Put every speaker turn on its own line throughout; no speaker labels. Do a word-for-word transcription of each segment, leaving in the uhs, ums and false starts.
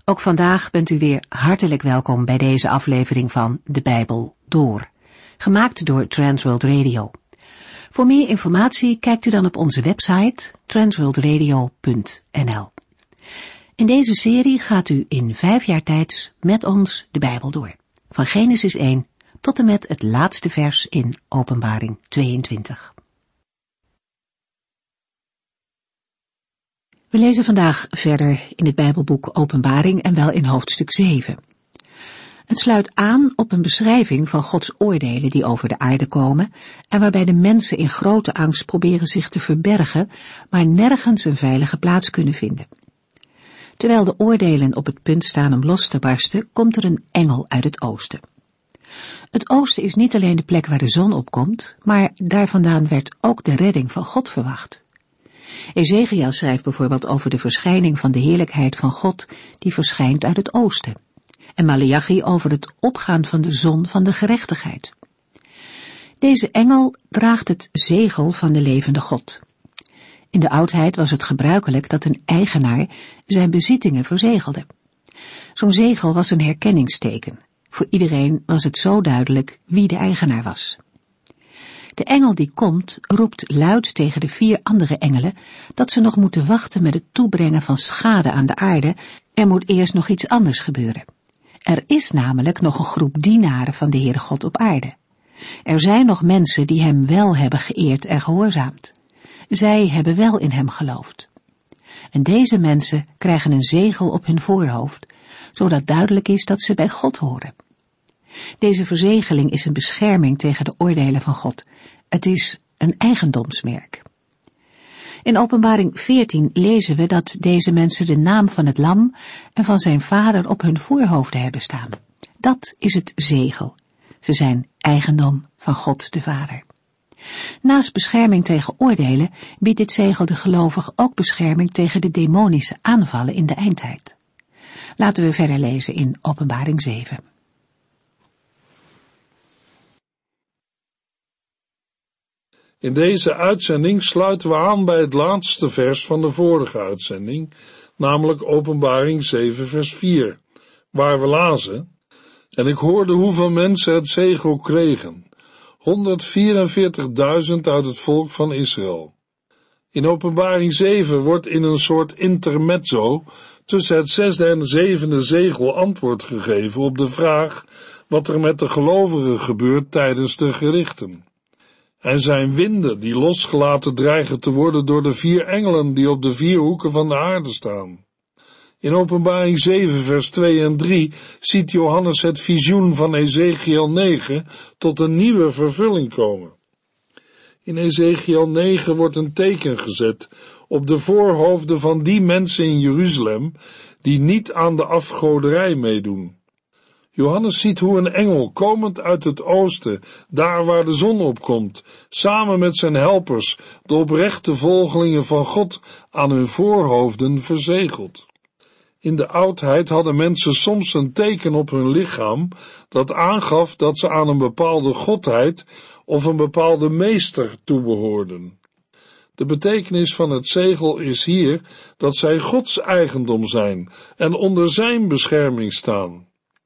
Ook vandaag bent u weer hartelijk welkom bij deze aflevering van De Bijbel Door, gemaakt door Transworld Radio. Voor meer informatie kijkt u dan op onze website transworld radio punt n l. In deze serie gaat u in vijf jaar tijd met ons de Bijbel door, van Genesis één tot en met het laatste vers in Openbaring tweeëntwintig. We lezen vandaag verder in het Bijbelboek Openbaring en wel in hoofdstuk zeven. Het sluit aan op een beschrijving van Gods oordelen die over de aarde komen en waarbij de mensen in grote angst proberen zich te verbergen, maar nergens een veilige plaats kunnen vinden. Terwijl de oordelen op het punt staan om los te barsten, komt er een engel uit het oosten. Het oosten is niet alleen de plek waar de zon opkomt, maar daar vandaan werd ook de redding van God verwacht. Ezechiel schrijft bijvoorbeeld over de verschijning van de heerlijkheid van God die verschijnt uit het oosten. En Maleachi over het opgaan van de zon van de gerechtigheid. Deze engel draagt het zegel van de levende God. In de oudheid was het gebruikelijk dat een eigenaar zijn bezittingen verzegelde. Zo'n zegel was een herkenningsteken. Voor iedereen was het zo duidelijk wie de eigenaar was. De engel die komt roept luid tegen de vier andere engelen dat ze nog moeten wachten met het toebrengen van schade aan de aarde. Er moet eerst nog iets anders gebeuren. Er is namelijk nog een groep dienaren van de Heere God op aarde. Er zijn nog mensen die hem wel hebben geëerd en gehoorzaamd. Zij hebben wel in hem geloofd. En deze mensen krijgen een zegel op hun voorhoofd, zodat duidelijk is dat ze bij God horen. Deze verzegeling is een bescherming tegen de oordelen van God. Het is een eigendomsmerk. In Openbaring veertien lezen we dat deze mensen de naam van het lam en van zijn vader op hun voorhoofden hebben staan. Dat is het zegel. Ze zijn eigendom van God de Vader. Naast bescherming tegen oordelen biedt dit zegel de gelovige ook bescherming tegen de demonische aanvallen in de eindtijd. Laten we verder lezen in Openbaring zeven.
In deze uitzending sluiten we aan bij het laatste vers van de vorige uitzending, namelijk Openbaring zeven vers vier, waar we lazen: En ik hoorde hoeveel mensen het zegel kregen, honderdvierenveertigduizend uit het volk van Israël. In Openbaring zeven wordt in een soort intermezzo tussen het zesde en zevende zegel antwoord gegeven op de vraag wat er met de gelovigen gebeurt tijdens de gerichten. Er zijn winden die losgelaten dreigen te worden door de vier engelen die op de vier hoeken van de aarde staan. In Openbaring zeven vers twee en drie ziet Johannes het visioen van Ezechiel negen tot een nieuwe vervulling komen. In Ezechiel negen wordt een teken gezet op de voorhoofden van die mensen in Jeruzalem die niet aan de afgoderij meedoen. Johannes ziet hoe een engel, komend uit het oosten, daar waar de zon opkomt, samen met zijn helpers, de oprechte volgelingen van God, aan hun voorhoofden verzegelt. In de oudheid hadden mensen soms een teken op hun lichaam dat aangaf dat ze aan een bepaalde godheid of een bepaalde meester toebehoorden. De betekenis van het zegel is hier dat zij Gods eigendom zijn en onder zijn bescherming staan.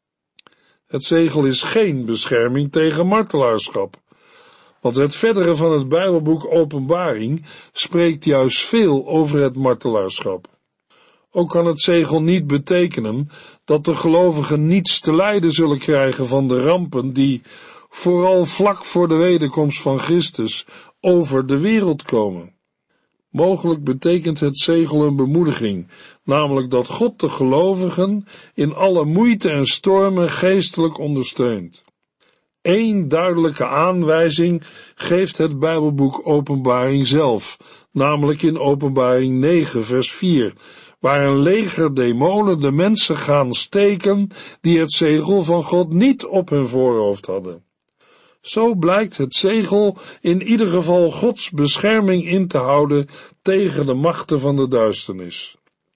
Het zegel is geen bescherming tegen martelaarschap, want het verdere van het Bijbelboek Openbaring spreekt juist veel over het martelaarschap. Ook kan het zegel niet betekenen dat de gelovigen niets te lijden zullen krijgen van de rampen die, vooral vlak voor de wederkomst van Christus, over de wereld komen. Mogelijk betekent het zegel een bemoediging, namelijk dat God de gelovigen in alle moeite en stormen geestelijk ondersteunt. Eén duidelijke aanwijzing geeft het Bijbelboek Openbaring zelf, namelijk in Openbaring negen vers vier, waar een leger demonen de mensen gaan steken die het zegel van God niet op hun voorhoofd hadden. Zo blijkt het zegel in ieder geval Gods bescherming in te houden tegen de machten van de duisternis.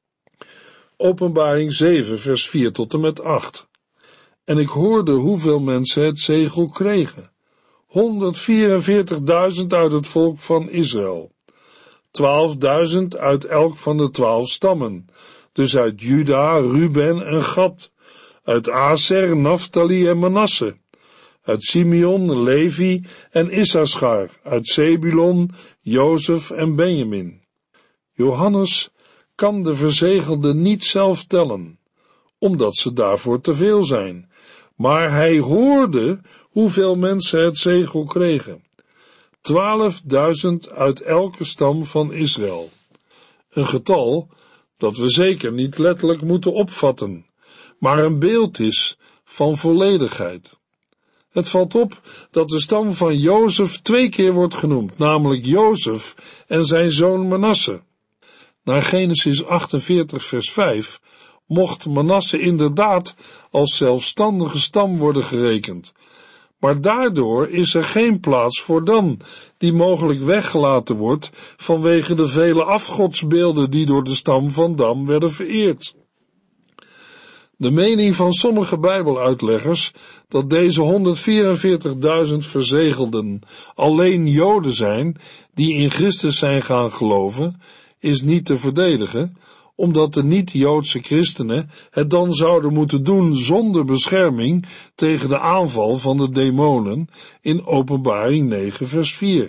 Openbaring zeven vers vier tot en met acht. En ik hoorde hoeveel mensen het zegel kregen. honderdvierenveertigduizend uit het volk van Israël. twaalfduizend uit elk van de twaalf stammen. dus uit Juda, Ruben en Gad, uit Aser, Naftali en Manasse, uit Simeon, Levi en Issaschar, uit Zebulon, Jozef en Benjamin. Johannes kan de verzegelden niet zelf tellen, omdat ze daarvoor te veel zijn, maar hij hoorde hoeveel mensen het zegel kregen. Twaalfduizend uit elke stam van Israël. Een getal dat we zeker niet letterlijk moeten opvatten, maar een beeld is van volledigheid. Het valt op dat de stam van Jozef twee keer wordt genoemd, namelijk Jozef en zijn zoon Manasse. Naar Genesis achtenveertig vers vijf mocht Manasse inderdaad als zelfstandige stam worden gerekend, maar daardoor is er geen plaats voor Dan, die mogelijk weggelaten wordt vanwege de vele afgodsbeelden die door de stam van Dan werden vereerd. De mening van sommige Bijbeluitleggers dat deze honderdvierenveertigduizend verzegelden alleen Joden zijn die in Christus zijn gaan geloven, is niet te verdedigen, omdat de niet-Joodse christenen het dan zouden moeten doen zonder bescherming tegen de aanval van de demonen in Openbaring negen vers vier.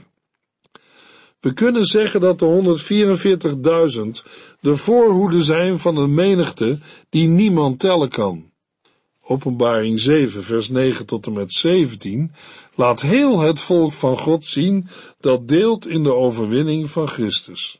We kunnen zeggen dat de honderdvierenveertigduizend de voorhoede zijn van een menigte die niemand tellen kan. Openbaring zeven vers negen tot en met zeventien laat heel het volk van God zien dat deelt in de overwinning van Christus.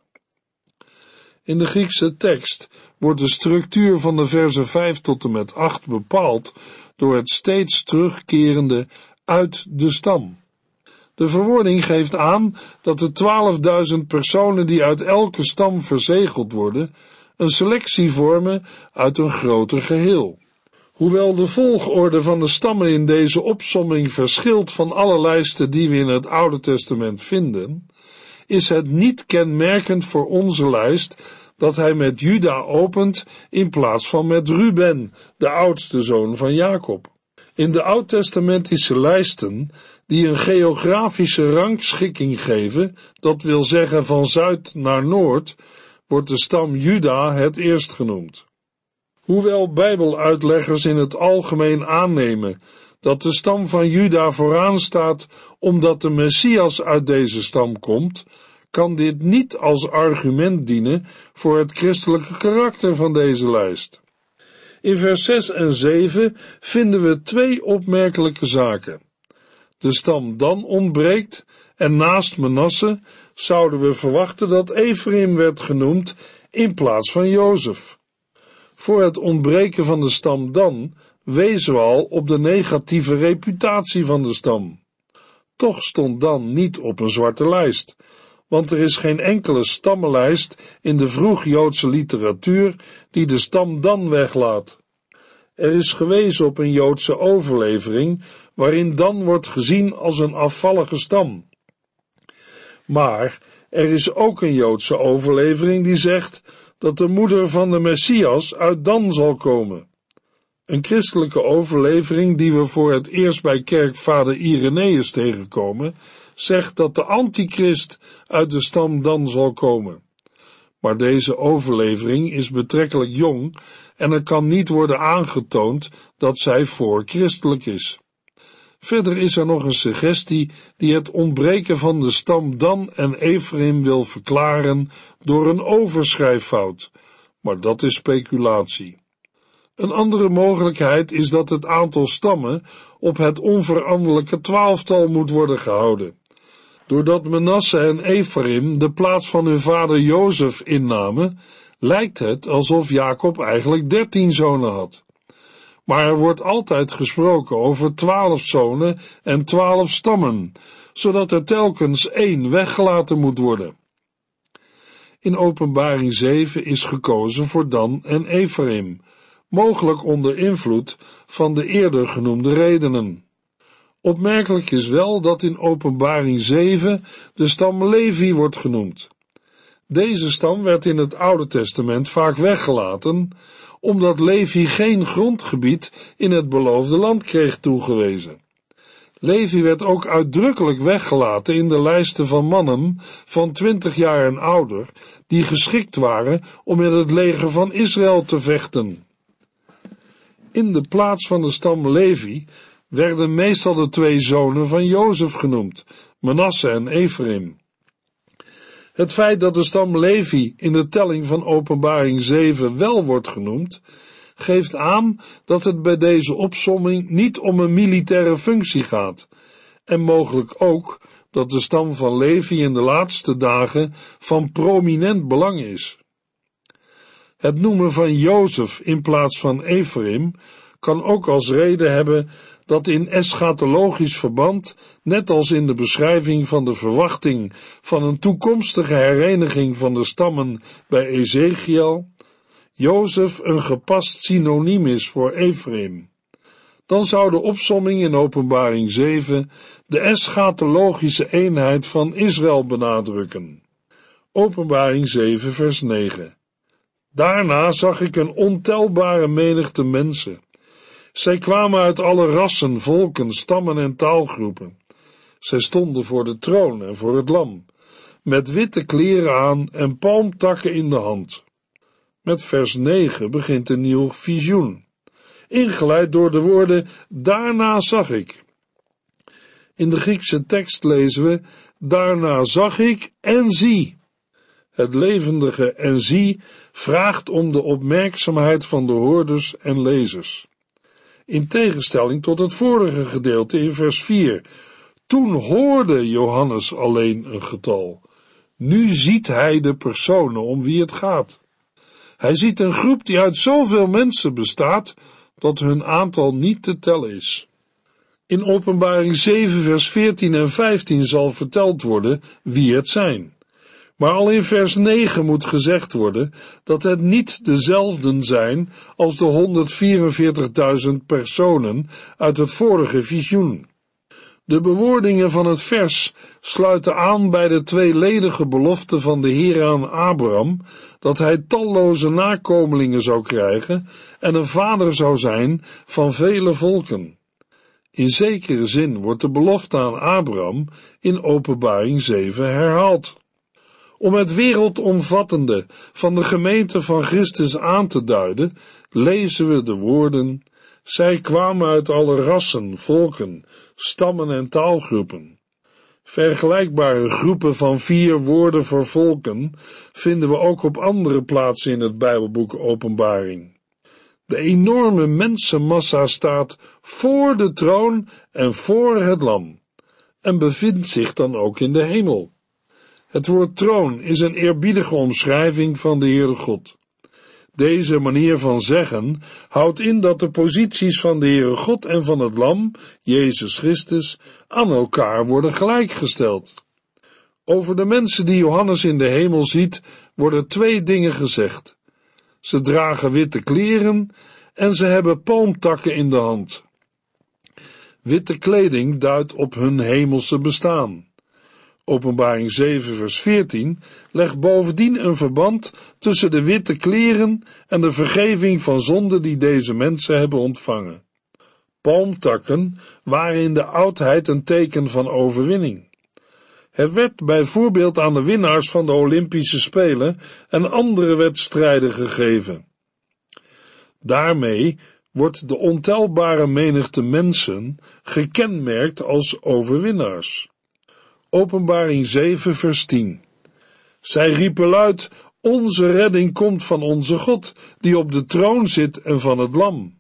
In de Griekse tekst wordt de structuur van de versen vijf tot en met acht bepaald door het steeds terugkerende uit de stam. De verwoording geeft aan dat de twaalfduizend personen die uit elke stam verzegeld worden, een selectie vormen uit een groter geheel. Hoewel de volgorde van de stammen in deze opsomming verschilt van alle lijsten die we in het Oude Testament vinden, is het niet kenmerkend voor onze lijst dat hij met Juda opent in plaats van met Ruben, de oudste zoon van Jacob. In de oud-testamentische lijsten, die een geografische rangschikking geven, dat wil zeggen van zuid naar noord, wordt de stam Juda het eerst genoemd. Hoewel Bijbeluitleggers in het algemeen aannemen dat de stam van Juda vooraan staat omdat de Messias uit deze stam komt, kan dit niet als argument dienen voor het christelijke karakter van deze lijst. In vers zes en zeven vinden we twee opmerkelijke zaken. De stam Dan ontbreekt en naast Manasse zouden we verwachten dat Ephraim werd genoemd in plaats van Jozef. Voor het ontbreken van de stam Dan wezen we al op de negatieve reputatie van de stam. Toch stond Dan niet op een zwarte lijst, want er is geen enkele stammenlijst in de vroeg-Joodse literatuur die de stam Dan weglaat. Er is gewezen op een Joodse overlevering waarin Dan wordt gezien als een afvallige stam. Maar er is ook een Joodse overlevering die zegt dat de moeder van de Messias uit Dan zal komen. Een christelijke overlevering die we voor het eerst bij kerkvader Irenaeus tegenkomen, zegt dat de antichrist uit de stam Dan zal komen. Maar deze overlevering is betrekkelijk jong en er kan niet worden aangetoond dat zij voor-christelijk is. Verder is er nog een suggestie die het ontbreken van de stam Dan en Ephraim wil verklaren door een overschrijffout, maar dat is speculatie. Een andere mogelijkheid is dat het aantal stammen op het onveranderlijke twaalftal moet worden gehouden. Doordat Manasse en Ephraim de plaats van hun vader Jozef innamen, lijkt het alsof Jacob eigenlijk dertien zonen had. Maar er wordt altijd gesproken over twaalf zonen en twaalf stammen, zodat er telkens één weggelaten moet worden. In Openbaring zeven is gekozen voor Dan en Ephraim, mogelijk onder invloed van de eerder genoemde redenen. Opmerkelijk is wel dat in Openbaring zeven de stam Levi wordt genoemd. Deze stam werd in het Oude Testament vaak weggelaten, omdat Levi geen grondgebied in het beloofde land kreeg toegewezen. Levi werd ook uitdrukkelijk weggelaten in de lijsten van mannen van twintig jaar en ouder, die geschikt waren om met het leger van Israël te vechten. In de plaats van de stam Levi werden meestal de twee zonen van Jozef genoemd, Manasse en Ephraim. Het feit dat de stam Levi in de telling van Openbaring zeven wel wordt genoemd, geeft aan dat het bij deze opsomming niet om een militaire functie gaat, en mogelijk ook dat de stam van Levi in de laatste dagen van prominent belang is. Het noemen van Jozef in plaats van Ephraim kan ook als reden hebben dat in eschatologisch verband, net als in de beschrijving van de verwachting van een toekomstige hereniging van de stammen bij Ezekiel, Jozef een gepast synoniem is voor Ephraim. Dan zou de opsomming in Openbaring zeven de eschatologische eenheid van Israël benadrukken. Openbaring zeven vers negen. Daarna zag ik een ontelbare menigte mensen. Zij kwamen uit alle rassen, volken, stammen en taalgroepen. Zij stonden voor de troon en voor het lam, met witte kleren aan en palmtakken in de hand. Met vers negen begint een nieuw visioen, ingeleid door de woorden, daarna zag ik. In de Griekse tekst lezen we, daarna zag ik en zie. Het levendige en zie vraagt om de opmerkzaamheid van de hoorders en lezers. In tegenstelling tot het vorige gedeelte in vers vier. Toen hoorde Johannes alleen een getal. Nu ziet hij de personen om wie het gaat. Hij ziet een groep die uit zoveel mensen bestaat, dat hun aantal niet te tellen is. In Openbaring zeven vers veertien en vijftien zal verteld worden wie het zijn. Maar al in vers negen moet gezegd worden dat het niet dezelfden zijn als de honderdvierenveertigduizend personen uit het vorige visioen. De bewoordingen van het vers sluiten aan bij de tweeledige belofte van de Heer aan Abraham, dat hij talloze nakomelingen zou krijgen en een vader zou zijn van vele volken. In zekere zin wordt de belofte aan Abraham in Openbaring zeven herhaald. Om het wereldomvattende van de gemeente van Christus aan te duiden, lezen we de woorden, zij kwamen uit alle rassen, volken, stammen en taalgroepen. Vergelijkbare groepen van vier woorden voor volken vinden we ook op andere plaatsen in het Bijbelboek Openbaring. De enorme mensenmassa staat voor de troon en voor het lam en bevindt zich dan ook in de hemel. Het woord troon is een eerbiedige omschrijving van de Heere God. Deze manier van zeggen houdt in dat de posities van de Heere God en van het lam, Jezus Christus, aan elkaar worden gelijkgesteld. Over de mensen die Johannes in de hemel ziet, worden twee dingen gezegd. Ze dragen witte kleren en ze hebben palmtakken in de hand. Witte kleding duidt op hun hemelse bestaan. Openbaring zeven vers veertien legt bovendien een verband tussen de witte kleren en de vergeving van zonden die deze mensen hebben ontvangen. Palmtakken waren in de oudheid een teken van overwinning. Het werd bijvoorbeeld aan de winnaars van de Olympische Spelen en andere wedstrijden gegeven. Daarmee wordt de ontelbare menigte mensen gekenmerkt als overwinnaars. Openbaring zeven vers tien. Zij riepen luid, onze redding komt van onze God, die op de troon zit en van het lam.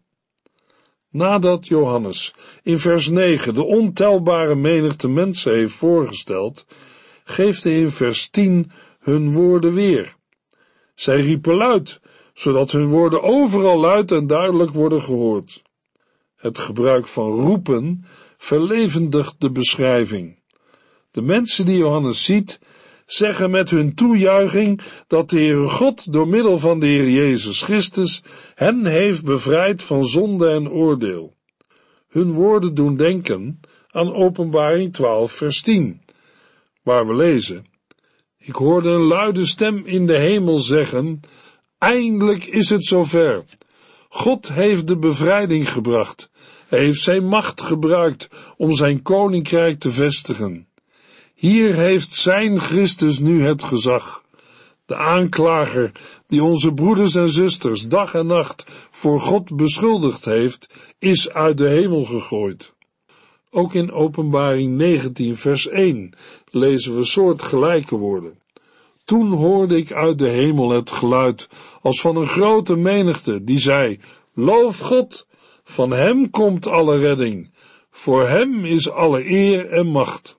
Nadat Johannes in vers negen de ontelbare menigte mensen heeft voorgesteld, geeft hij in vers tien hun woorden weer. Zij riepen luid, zodat hun woorden overal luid en duidelijk worden gehoord. Het gebruik van roepen verlevendigt de beschrijving. De mensen die Johannes ziet, zeggen met hun toejuiching dat de Heere God door middel van de Heer Jezus Christus hen heeft bevrijd van zonde en oordeel. Hun woorden doen denken aan Openbaring twaalf vers tien, waar we lezen, ik hoorde een luide stem in de hemel zeggen, eindelijk is het zover. God heeft de bevrijding gebracht Hij heeft zijn macht gebruikt om zijn koninkrijk te vestigen. Hier heeft zijn Christus nu het gezag. De aanklager die onze broeders en zusters dag en nacht voor God beschuldigd heeft, is uit de hemel gegooid. Ook in Openbaring negentien vers één lezen we soortgelijke woorden. Toen hoorde ik uit de hemel het geluid als van een grote menigte die zei, loof God, van hem komt alle redding, voor hem is alle eer en macht.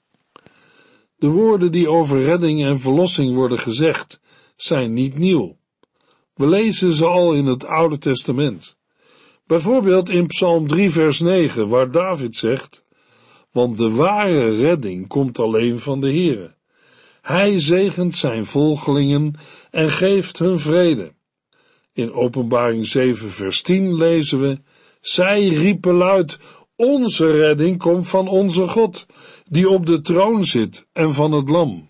De woorden die over redding en verlossing worden gezegd, zijn niet nieuw. We lezen ze al in het Oude Testament. Bijvoorbeeld in Psalm drie vers negen, waar David zegt, want de ware redding komt alleen van de Heere. Hij zegent zijn volgelingen en geeft hun vrede. In Openbaring zeven vers tien lezen we, zij riepen luid, onze redding komt van onze God, die op de troon zit en van het lam.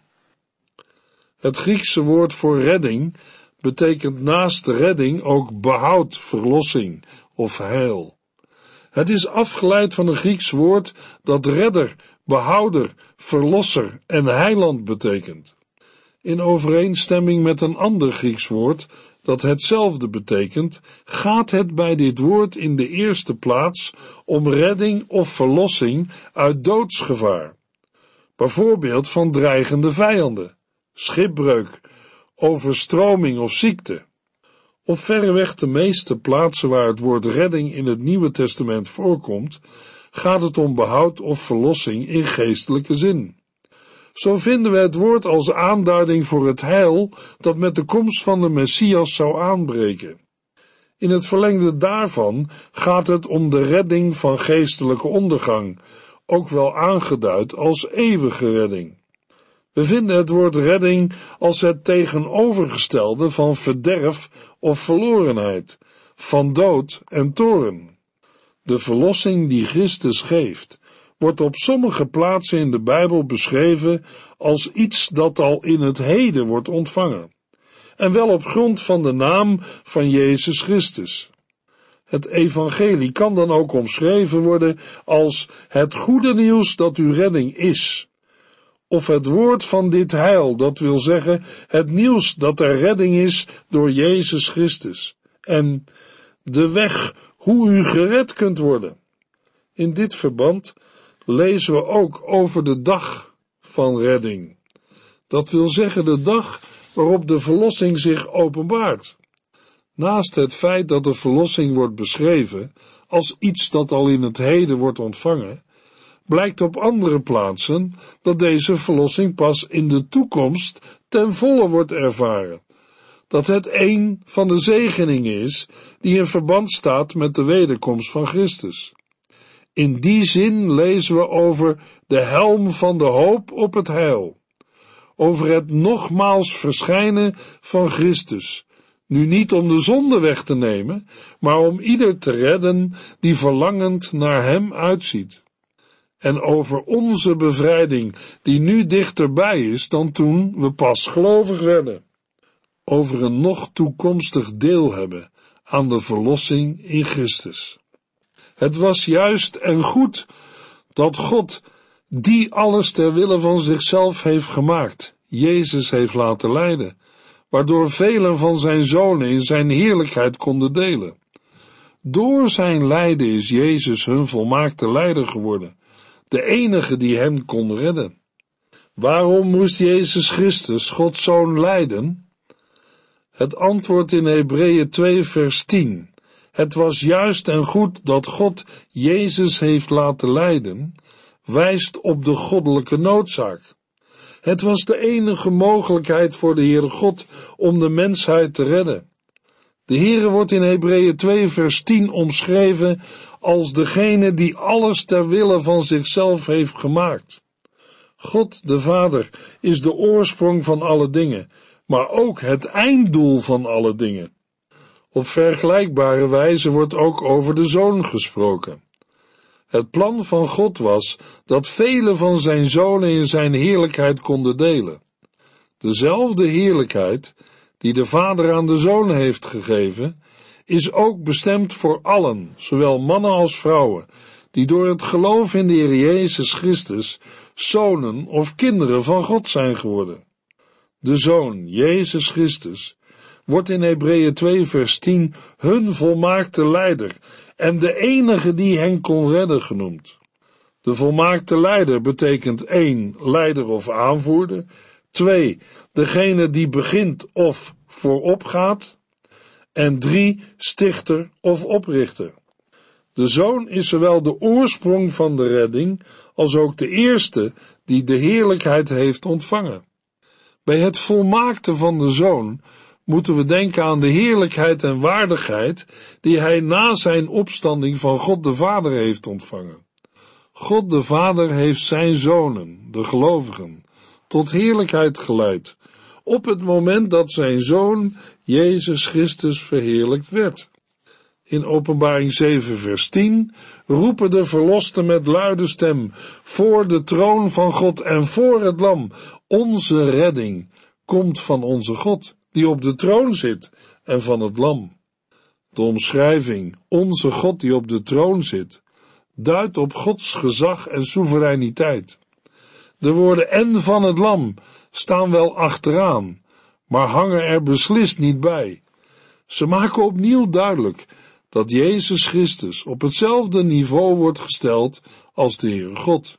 Het Griekse woord voor redding betekent naast de redding ook behoud, verlossing of heil. Het is afgeleid van een Grieks woord dat redder, behouder, verlosser en heiland betekent. In overeenstemming met een ander Grieks woord dat hetzelfde betekent, gaat het bij dit woord in de eerste plaats om redding of verlossing uit doodsgevaar. Bijvoorbeeld van dreigende vijanden, schipbreuk, overstroming of ziekte. Op verreweg de meeste plaatsen waar het woord redding in het Nieuwe Testament voorkomt, gaat het om behoud of verlossing in geestelijke zin. Zo vinden we het woord als aanduiding voor het heil dat met de komst van de Messias zou aanbreken. In het verlengde daarvan gaat het om de redding van geestelijke ondergang, ook wel aangeduid als eeuwige redding. We vinden het woord redding als het tegenovergestelde van verderf of verlorenheid, van dood en toorn. De verlossing die Christus geeft, wordt op sommige plaatsen in de Bijbel beschreven als iets dat al in het heden wordt ontvangen, en wel op grond van de naam van Jezus Christus. Het evangelie kan dan ook omschreven worden als het goede nieuws dat uw redding is, of het woord van dit heil, dat wil zeggen het nieuws dat er redding is door Jezus Christus, en de weg hoe u gered kunt worden. In dit verband lezen we ook over de dag van redding. Dat wil zeggen de dag waarop de verlossing zich openbaart. Naast het feit dat de verlossing wordt beschreven als iets dat al in het heden wordt ontvangen, blijkt op andere plaatsen dat deze verlossing pas in de toekomst ten volle wordt ervaren. Dat het een van de zegeningen is die in verband staat met de wederkomst van Christus. In die zin lezen we over de helm van de hoop op het heil, over het nogmaals verschijnen van Christus, nu niet om de zonde weg te nemen, maar om ieder te redden die verlangend naar hem uitziet. En over onze bevrijding, die nu dichterbij is dan toen we pas gelovig werden. Over een nog toekomstig deel hebben aan de verlossing in Christus. Het was juist en goed dat God, die alles ter wille van zichzelf heeft gemaakt, Jezus heeft laten lijden, waardoor velen van zijn zonen in zijn heerlijkheid konden delen. Door zijn lijden is Jezus hun volmaakte leider geworden, de enige die hen kon redden. Waarom moest Jezus Christus, Gods Zoon, lijden? Het antwoord in Hebreeën twee vers tien. Het was juist en goed dat God Jezus heeft laten lijden, wijst op de goddelijke noodzaak. Het was de enige mogelijkheid voor de Heere God om de mensheid te redden. De Heere wordt in Hebreeën twee vers tien omschreven als degene die alles ter wille van zichzelf heeft gemaakt. God de Vader is de oorsprong van alle dingen, maar ook het einddoel van alle dingen. Op vergelijkbare wijze wordt ook over de Zoon gesproken. Het plan van God was dat vele van zijn zonen in zijn heerlijkheid konden delen. Dezelfde heerlijkheid die de Vader aan de Zoon heeft gegeven, is ook bestemd voor allen, zowel mannen als vrouwen, die door het geloof in de Heer Jezus Christus zonen of kinderen van God zijn geworden. De Zoon, Jezus Christus, wordt in Hebreeën twee vers tien hun volmaakte leider en de enige die hen kon redden genoemd. De volmaakte leider betekent één, leider of aanvoerder, twee, degene die begint of voorop gaat, en drie, stichter of oprichter. De Zoon is zowel de oorsprong van de redding, als ook de eerste die de heerlijkheid heeft ontvangen. Bij het volmaakte van de Zoon moeten we denken aan de heerlijkheid en waardigheid die hij na zijn opstanding van God de Vader heeft ontvangen. God de Vader heeft zijn zonen, de gelovigen, tot heerlijkheid geleid, op het moment dat zijn Zoon, Jezus Christus, verheerlijkt werd. In Openbaring zeven vers tien roepen de verlosten met luide stem voor de troon van God en voor het Lam: onze redding komt van onze God, die op de troon zit, en van het Lam. De omschrijving, onze God die op de troon zit, duidt op Gods gezag en soevereiniteit. De woorden en van het Lam staan wel achteraan, maar hangen er beslist niet bij. Ze maken opnieuw duidelijk dat Jezus Christus op hetzelfde niveau wordt gesteld als de Heere God.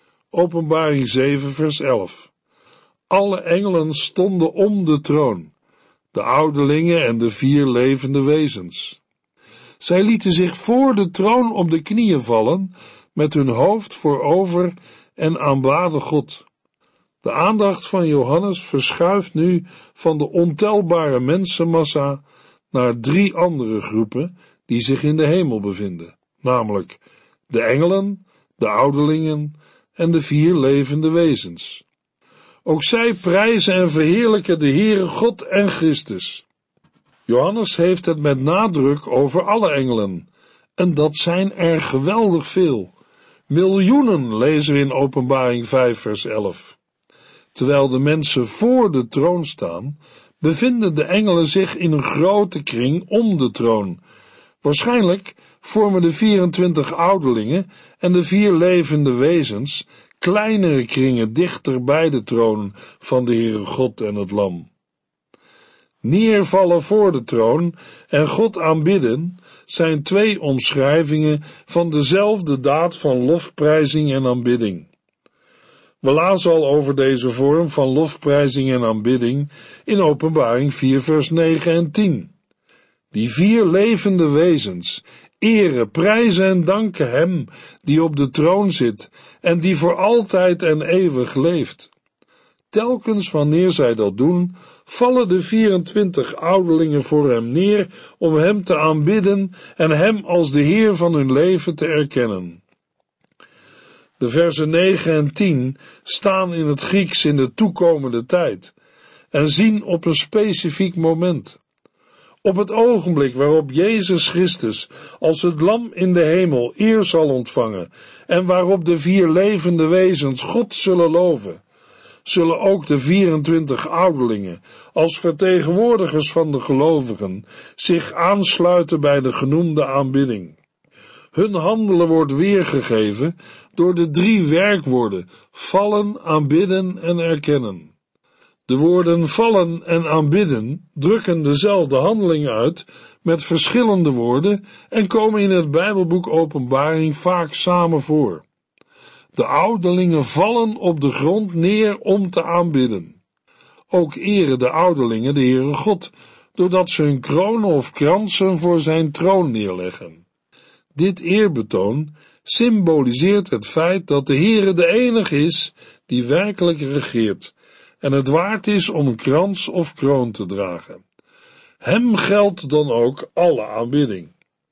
Openbaring zeven vers elf. Alle engelen stonden om de troon, de ouderlingen en de vier levende wezens. Zij lieten zich voor de troon op de knieën vallen, met hun hoofd voorover en aanbaden God. De aandacht van Johannes verschuift nu van de ontelbare mensenmassa naar drie andere groepen die zich in de hemel bevinden, namelijk de engelen, de ouderlingen en de vier levende wezens. Ook zij prijzen en verheerlijken de Heere God en Christus. Johannes heeft het met nadruk over alle engelen, en dat zijn er geweldig veel. Miljoenen lezen we in Openbaring vijf vers elf. Terwijl de mensen voor de troon staan, bevinden de engelen zich in een grote kring om de troon. Waarschijnlijk vormen de vierentwintig ouderlingen en de vier levende wezens kleinere kringen dichter bij de troon van de Heere God en het Lam. Neervallen voor de troon en God aanbidden zijn twee omschrijvingen van dezelfde daad van lofprijzing en aanbidding. We lazen al over deze vorm van lofprijzing en aanbidding in Openbaring vier vers negen en tien. Die vier levende wezens eren, prijzen en danken hem die op de troon zit en die voor altijd en eeuwig leeft. Telkens wanneer zij dat doen, vallen de vierentwintig ouderlingen voor hem neer om hem te aanbidden en hem als de Heer van hun leven te erkennen. De versen negen en tien staan in het Grieks in de toekomende tijd en zien op een specifiek moment. Op het ogenblik waarop Jezus Christus als het lam in de hemel eer zal ontvangen en waarop de vier levende wezens God zullen loven, zullen ook de vierentwintig ouderlingen als vertegenwoordigers van de gelovigen zich aansluiten bij de genoemde aanbidding. Hun handelen wordt weergegeven door de drie werkwoorden vallen, aanbidden en erkennen. De woorden vallen en aanbidden drukken dezelfde handeling uit met verschillende woorden en komen in het Bijbelboek Openbaring vaak samen voor. De ouderlingen vallen op de grond neer om te aanbidden. Ook eren de ouderlingen de Heere God, doordat ze hun kronen of kransen voor zijn troon neerleggen. Dit eerbetoon symboliseert het feit dat de Heere de enige is die werkelijk regeert en het waard is om een krans of kroon te dragen. Hem geldt dan ook alle aanbidding.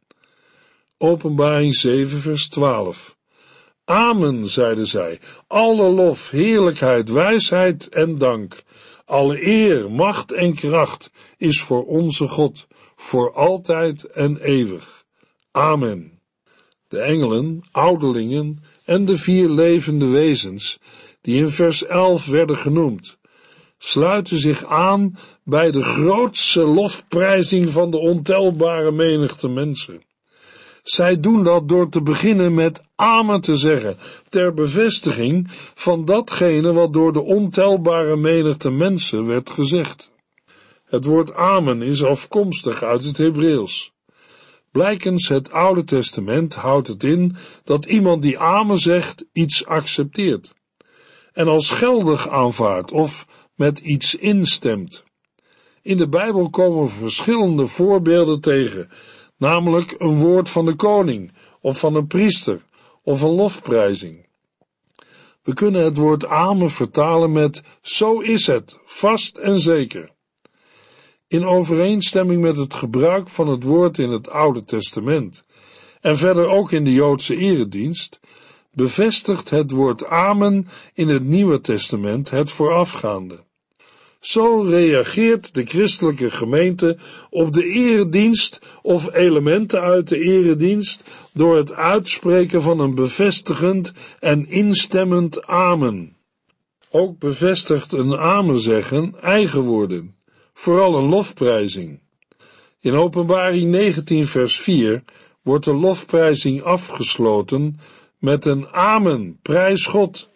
Openbaring zeven vers twaalf. Amen, zeiden zij, alle lof, heerlijkheid, wijsheid en dank, alle eer, macht en kracht is voor onze God, voor altijd en eeuwig. Amen. De engelen, ouderlingen en de vier levende wezens, die in vers elf werden genoemd, sluiten zich aan bij de grootste lofprijzing van de ontelbare menigte mensen. Zij doen dat door te beginnen met amen te zeggen, ter bevestiging van datgene wat door de ontelbare menigte mensen werd gezegd. Het woord amen is afkomstig uit het Hebreeuws. Blijkens het Oude Testament houdt het in dat iemand die amen zegt iets accepteert en als geldig aanvaardt of met iets instemt. In de Bijbel komen verschillende voorbeelden tegen, namelijk een woord van de koning of van een priester of een lofprijzing. We kunnen het woord amen vertalen met zo is het, vast en zeker. In overeenstemming met het gebruik van het woord in het Oude Testament en verder ook in de Joodse eredienst, bevestigt het woord amen in het Nieuwe Testament het voorafgaande. Zo reageert de christelijke gemeente op de eredienst of elementen uit de eredienst door het uitspreken van een bevestigend en instemmend amen. Ook bevestigt een amen zeggen eigen woorden, vooral een lofprijzing. In Openbaring negentien vers vier wordt de lofprijzing afgesloten met een amen, prijs God.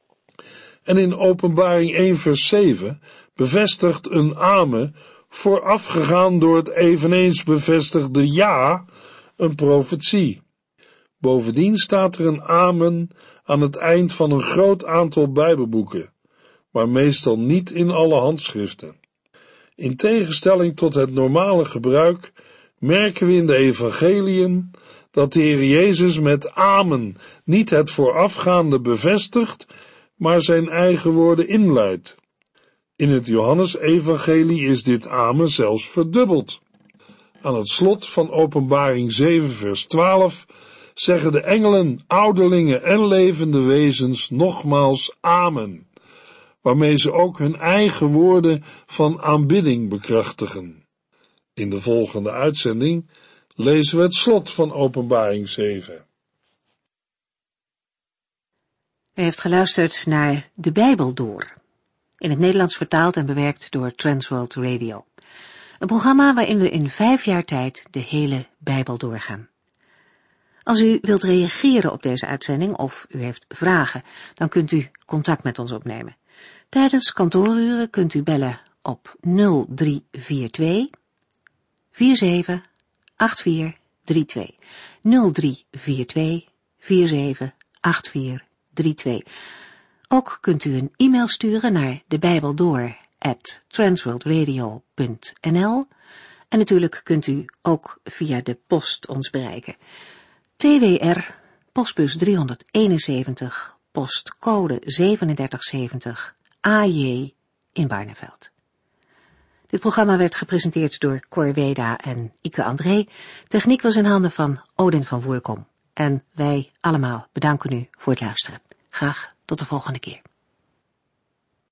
En in Openbaring één vers zeven bevestigt een amen, voorafgegaan door het eveneens bevestigde ja, een profetie. Bovendien staat er een amen aan het eind van een groot aantal Bijbelboeken, maar meestal niet in alle handschriften. In tegenstelling tot het normale gebruik merken we in de evangeliën dat de Heer Jezus met amen niet het voorafgaande bevestigt, maar zijn eigen woorden inleidt. In het Johannesevangelie is dit amen zelfs verdubbeld. Aan het slot van Openbaring zeven vers twaalf zeggen de engelen, ouderlingen en levende wezens nogmaals amen, waarmee ze ook hun eigen woorden van aanbidding bekrachtigen. In de volgende uitzending lezen we het slot van Openbaring zeven.
U heeft geluisterd naar De Bijbel Door, in het Nederlands vertaald en bewerkt door Transworld Radio. Een programma waarin we in vijf jaar tijd de hele Bijbel doorgaan. Als u wilt reageren op deze uitzending of u heeft vragen, dan kunt u contact met ons opnemen. Tijdens kantooruren kunt u bellen op nul drie vier twee vier zeven acht vier drie twee. nul drie vier twee vier zeven acht vier drie twee. Ook kunt u een e-mail sturen naar debijbeldoor at transworldradio punt n l en natuurlijk kunt u ook via de post ons bereiken. T W R, postbus driehonderdeenenzeventig, postcode drieënzeventig zeventig, A J in Barneveld. Dit programma werd gepresenteerd door Cor Weda en Ike André. Techniek was in handen van Odin van Voorkom. En wij allemaal bedanken u voor het luisteren. Graag tot de volgende keer.